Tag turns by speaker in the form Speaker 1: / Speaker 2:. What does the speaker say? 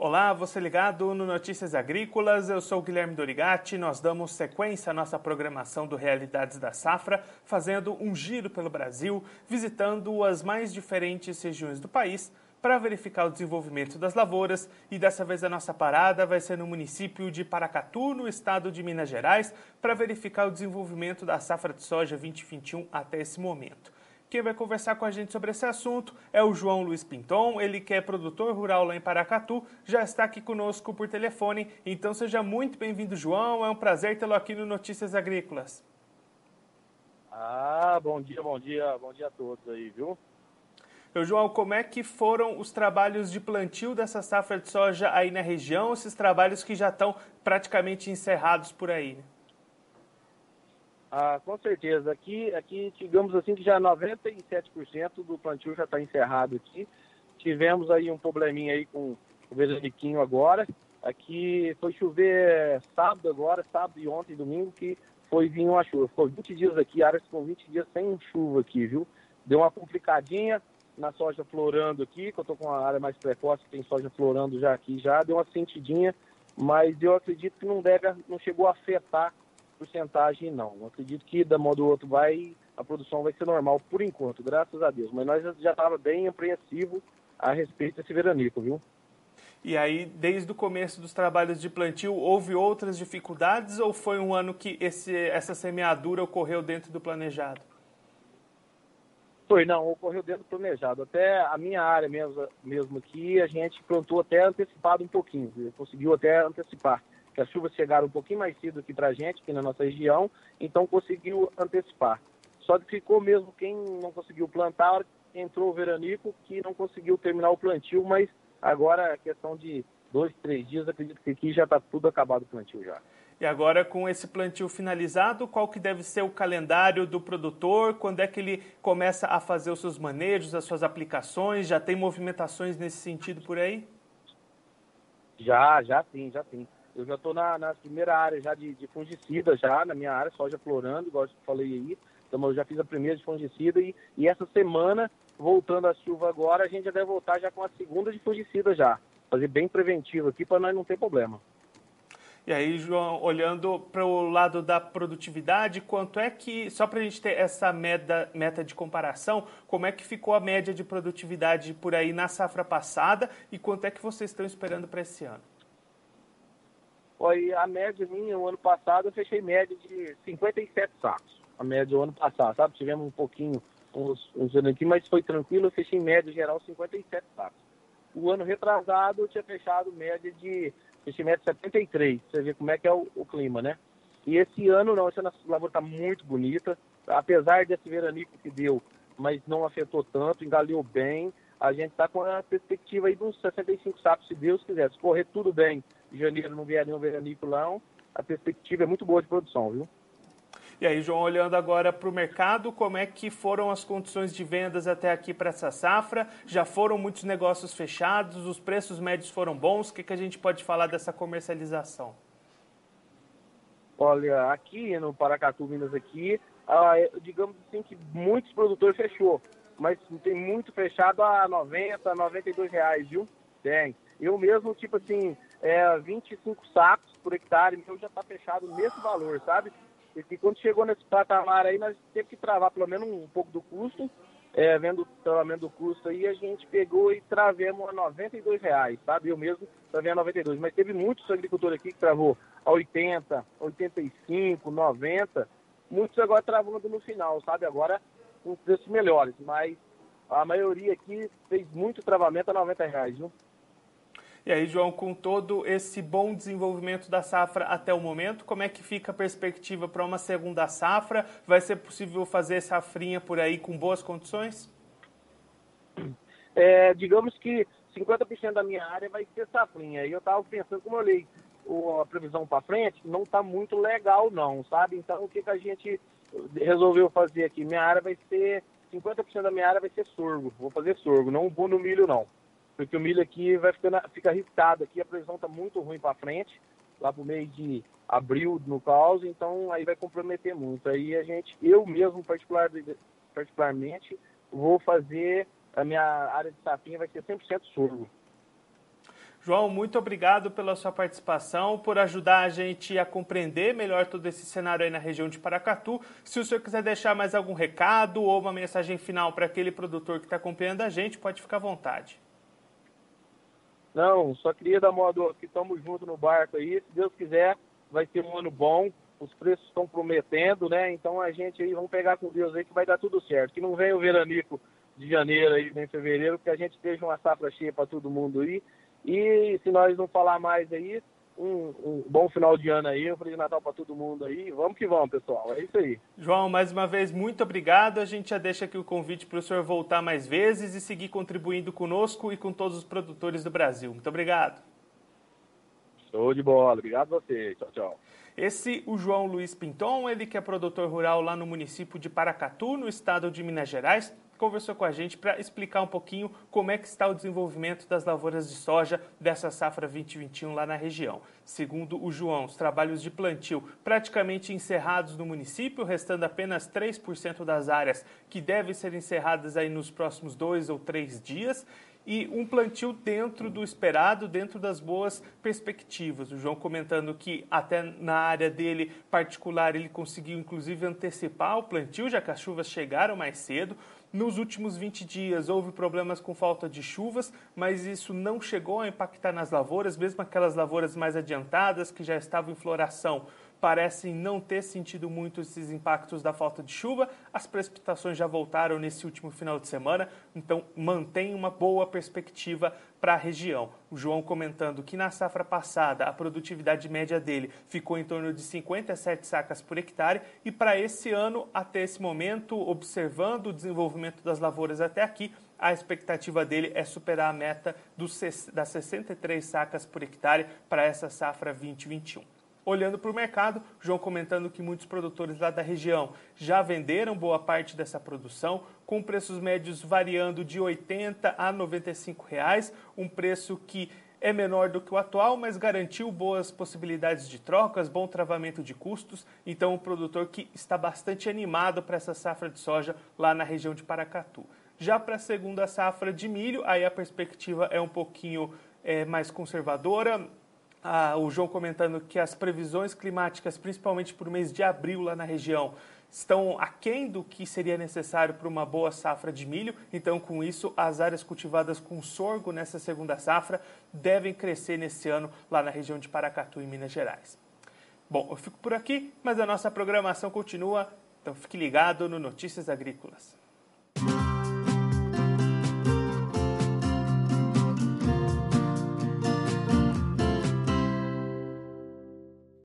Speaker 1: Olá, você ligado no Notícias Agrícolas, eu sou o Guilherme Dorigatti, nós damos sequência à nossa programação do Realidades da Safra, fazendo um giro pelo Brasil, visitando as mais diferentes regiões do país para verificar o desenvolvimento das lavouras, e dessa vez a nossa parada vai ser no município de Paracatu, no estado de Minas Gerais, para verificar o desenvolvimento da safra de soja 2021 até esse momento. Quem vai conversar com a gente sobre esse assunto é o João Luiz Pinton, ele que é produtor rural lá em Paracatu, já está aqui conosco por telefone, então seja muito bem-vindo, João, é um prazer tê-lo aqui no Notícias Agrícolas.
Speaker 2: Bom dia a todos aí, viu?
Speaker 1: João, como é que foram os trabalhos de plantio dessa safra de soja aí na região, esses trabalhos que já estão praticamente encerrados por aí?
Speaker 2: Com certeza. Aqui, digamos assim, que já 97% do plantio já está encerrado aqui. Tivemos aí um probleminha aí com o veraniquinho agora. Aqui foi chover sábado e ontem, domingo, que foi vir uma chuva. Ficou 20 dias aqui, a área ficou 20 dias sem chuva aqui, viu? Deu uma complicadinha na soja florando aqui, que eu tô com uma área mais precoce, tem soja florando já aqui, já deu uma sentidinha, mas eu acredito que não chegou a afetar porcentagem não. Eu acredito que da modo ou outro a produção vai ser normal por enquanto, graças a Deus. Mas nós já estava bem apreensivo a respeito desse veranico, viu?
Speaker 1: E aí, desde o começo dos trabalhos de plantio, houve outras dificuldades ou foi um ano que essa semeadura ocorreu dentro do planejado?
Speaker 2: Ocorreu dentro do planejado. Até a minha área mesmo aqui, a gente plantou até antecipado um pouquinho, conseguiu até antecipar. Que as chuvas chegaram um pouquinho mais cedo aqui para a gente, aqui na nossa região, então conseguiu antecipar. Só que ficou mesmo quem não conseguiu plantar, entrou o veranico, que não conseguiu terminar o plantio, mas agora a questão de 2, 3 dias, acredito que aqui já está tudo acabado o plantio já.
Speaker 1: E agora, com esse plantio finalizado, qual que deve ser o calendário do produtor? Quando é que ele começa a fazer os seus manejos, as suas aplicações? Já tem movimentações nesse sentido por aí?
Speaker 2: Já sim. Eu já estou na primeira área já de fungicida, já na minha área, soja florando, igual eu falei aí. Então eu já fiz a primeira de fungicida e essa semana, voltando a chuva agora, a gente já deve voltar já com a segunda de fungicida já. Fazer bem preventivo aqui para nós não ter problema.
Speaker 1: E aí, João, olhando para o lado da produtividade, quanto é que, só para a gente ter essa meta de comparação, como é que ficou a média de produtividade por aí na safra passada e quanto é que vocês estão esperando para esse ano?
Speaker 2: Olha, a média minha, o ano passado, eu fechei média de 57 sacos. A média do ano passado, sabe? Tivemos um pouquinho, uns anos aqui, mas foi tranquilo, eu fechei em média geral 57 sacos. O ano retrasado, eu tinha fechado média de 73, você vê como é que é o clima, né? E esse ano não, essa lavoura está muito bonita, apesar desse veranico que deu, mas não afetou tanto, engaliou bem. A gente está com a perspectiva aí de uns 65 sacos, se Deus quiser. Se correr tudo bem, em janeiro não vier nenhum veranico lá, a perspectiva é muito boa de produção, viu?
Speaker 1: E aí, João, olhando agora para o mercado, como é que foram as condições de vendas até aqui para essa safra? Já foram muitos negócios fechados? Os preços médios foram bons? O que a gente pode falar dessa comercialização?
Speaker 2: Olha, aqui no Paracatu, Minas, aqui, digamos assim que muitos produtores fechou, mas tem muito fechado a 90, 92 reais, viu? Tem. Eu mesmo, tipo assim, 25 sacos por hectare, meu já está fechado nesse valor, sabe? E quando chegou nesse patamar aí, nós teve que travar pelo menos um pouco do custo, vendo o travamento do custo aí, a gente pegou e travemos a 92 reais, sabe? Eu mesmo travei a 92, mas teve muitos agricultores aqui que travou a 80, 85, 90, muitos agora travando no final, sabe? Agora com preços melhores, mas a maioria aqui fez muito travamento a 90 reais, viu?
Speaker 1: E aí, João, com todo esse bom desenvolvimento da safra até o momento, como é que fica a perspectiva para uma segunda safra? Vai ser possível fazer safrinha por aí com boas condições?
Speaker 2: Digamos que 50% da minha área vai ser safrinha. E eu estava pensando, como eu olhei a previsão para frente, não está muito legal não, sabe? Então, o que a gente resolveu fazer aqui? 50% da minha área vai ser sorgo. Vou fazer sorgo, não vou no milho não. Porque o milho aqui fica arriscado aqui, a previsão está muito ruim para frente, lá para o mês de abril no caos, então aí vai comprometer muito. Aí eu mesmo particularmente, vou fazer, a minha área de safrinha vai ser 100% sorgo.
Speaker 1: João, muito obrigado pela sua participação, por ajudar a gente a compreender melhor todo esse cenário aí na região de Paracatu. Se o senhor quiser deixar mais algum recado ou uma mensagem final para aquele produtor que está acompanhando a gente, pode ficar à vontade.
Speaker 2: Não, só queria dar modo que estamos juntos no barco aí. Se Deus quiser, vai ser um ano bom. Os preços estão prometendo, né? Então a gente aí, vamos pegar com Deus aí que vai dar tudo certo. Que não venha o veranico de janeiro aí, nem fevereiro, que a gente esteja uma safra cheia para todo mundo aí. E se nós não falar mais aí, um bom final de ano aí, um Feliz Natal para todo mundo aí. Vamos que vamos, pessoal. É isso aí.
Speaker 1: João, mais uma vez, muito obrigado. A gente já deixa aqui o convite para o senhor voltar mais vezes e seguir contribuindo conosco e com todos os produtores do Brasil. Muito obrigado.
Speaker 2: Show de bola. Obrigado a você. Tchau, tchau.
Speaker 1: Esse, o João Luiz Pinton, ele que é produtor rural lá no município de Paracatu, no estado de Minas Gerais, conversou com a gente para explicar um pouquinho como é que está o desenvolvimento das lavouras de soja dessa safra 2021 lá na região. Segundo o João, os trabalhos de plantio praticamente encerrados no município, restando apenas 3% das áreas que devem ser encerradas aí nos próximos 2 ou 3 dias. E um plantio dentro do esperado, dentro das boas perspectivas. O João comentando que até na área dele particular ele conseguiu inclusive antecipar o plantio, já que as chuvas chegaram mais cedo. Nos últimos 20 dias houve problemas com falta de chuvas, mas isso não chegou a impactar nas lavouras, mesmo aquelas lavouras mais adiantadas que já estavam em floração parecem não ter sentido muito esses impactos da falta de chuva. As precipitações já voltaram nesse último final de semana, então mantém uma boa perspectiva para a região. O João comentando que na safra passada a produtividade média dele ficou em torno de 57 sacas por hectare e para esse ano, até esse momento, observando o desenvolvimento das lavouras até aqui, a expectativa dele é superar a meta das 63 sacas por hectare para essa safra 2021. Olhando para o mercado, João comentando que muitos produtores lá da região já venderam boa parte dessa produção, com preços médios variando de R$ 80 a R$ 95, um preço que é menor do que o atual, mas garantiu boas possibilidades de trocas, bom travamento de custos. Então, um produtor que está bastante animado para essa safra de soja lá na região de Paracatu. Já para a segunda safra de milho, aí a perspectiva é um pouquinho mais conservadora. O João comentando que as previsões climáticas, principalmente para o mês de abril lá na região, estão aquém do que seria necessário para uma boa safra de milho. Então, com isso, as áreas cultivadas com sorgo nessa segunda safra devem crescer nesse ano lá na região de Paracatu, em Minas Gerais. Bom, eu fico por aqui, mas a nossa programação continua, então fique ligado no Notícias Agrícolas.